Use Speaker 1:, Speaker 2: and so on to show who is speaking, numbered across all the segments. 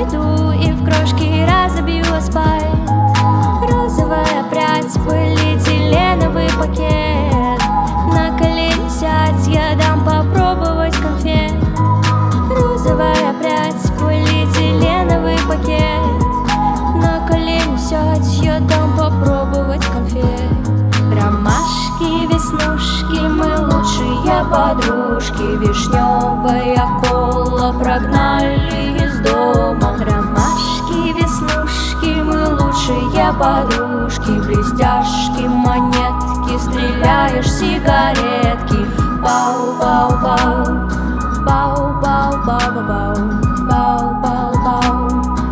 Speaker 1: упаду и в крошки разобью асфальт. Розовая прядь, полиэтиленовый пакет. На колени сядь, я дам попробовать конфет. Розовая прядь, полиэтиленовый пакет. На колени сядь, я дам попробовать конфет. Ромашки, веснушки, мы лучшие подружки. Вишневая кола прогнали из дома. Ромашки, веснушки, мы лучшие подружки. Блестяшки, монетки, стреляешь сигаретки. Бау-бау-бау, бау-бау-бау-бау, бау-бау-бау,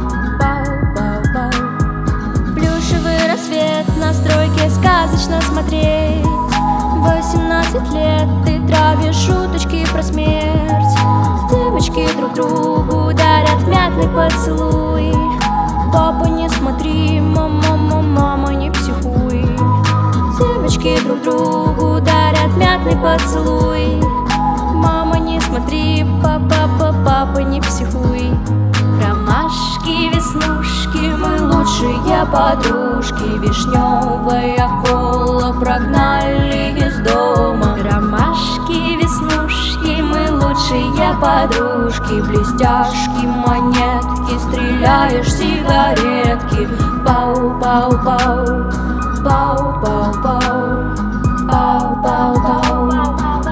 Speaker 1: бау-бау-бау. Плюшевый рассвет на стройке сказочно смотреть. 18 лет ты травишь шуточки про смерть. Девочки друг другу дарят мятный поцелуй. Папа, не смотри, мама, не психуй. Девочки друг другу дарят мятный поцелуй. Мама, не смотри, папа, не психуй. Ромашки, веснушки, мы лучшие подружки. Вишневая кола прогнали из дома. Ромашки, веснушки, мы лучшие подружки. Блестяшки, монетки, стреляешь сигаретки. Бау-бау-бау, бау-бау-бау, бау-бау-бау.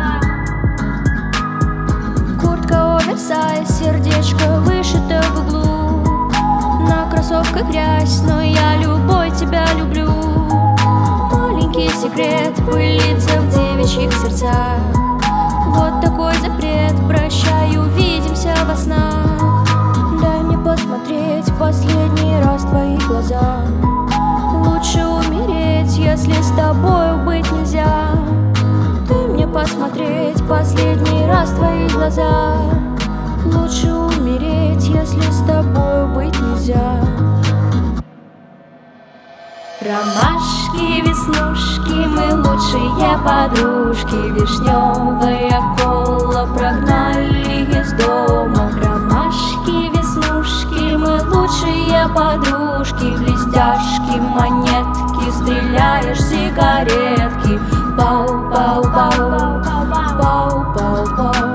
Speaker 1: Куртка оверсайз, сердечко вышито в углу. На кроссовках грязь, но я любой тебя люблю. Маленький секрет пылится в девичьих сердцах. Вот такой запрет, прощай, увидимся во снах. Дай мне посмотреть последний раз твои глаза. Лучше умереть, если с тобою быть нельзя. Дай мне посмотреть последний раз твои глаза. Лучше умереть, если с тобою быть нельзя. Ромашки, веснушки, мы лучшие подружки. Вишневая кола прогнали из дома. Ромашки, веснушки, мы лучшие подружки. Блестяшки, монетки, стреляешь сигаретки. Бау-бау-бау, бау-бау-бау.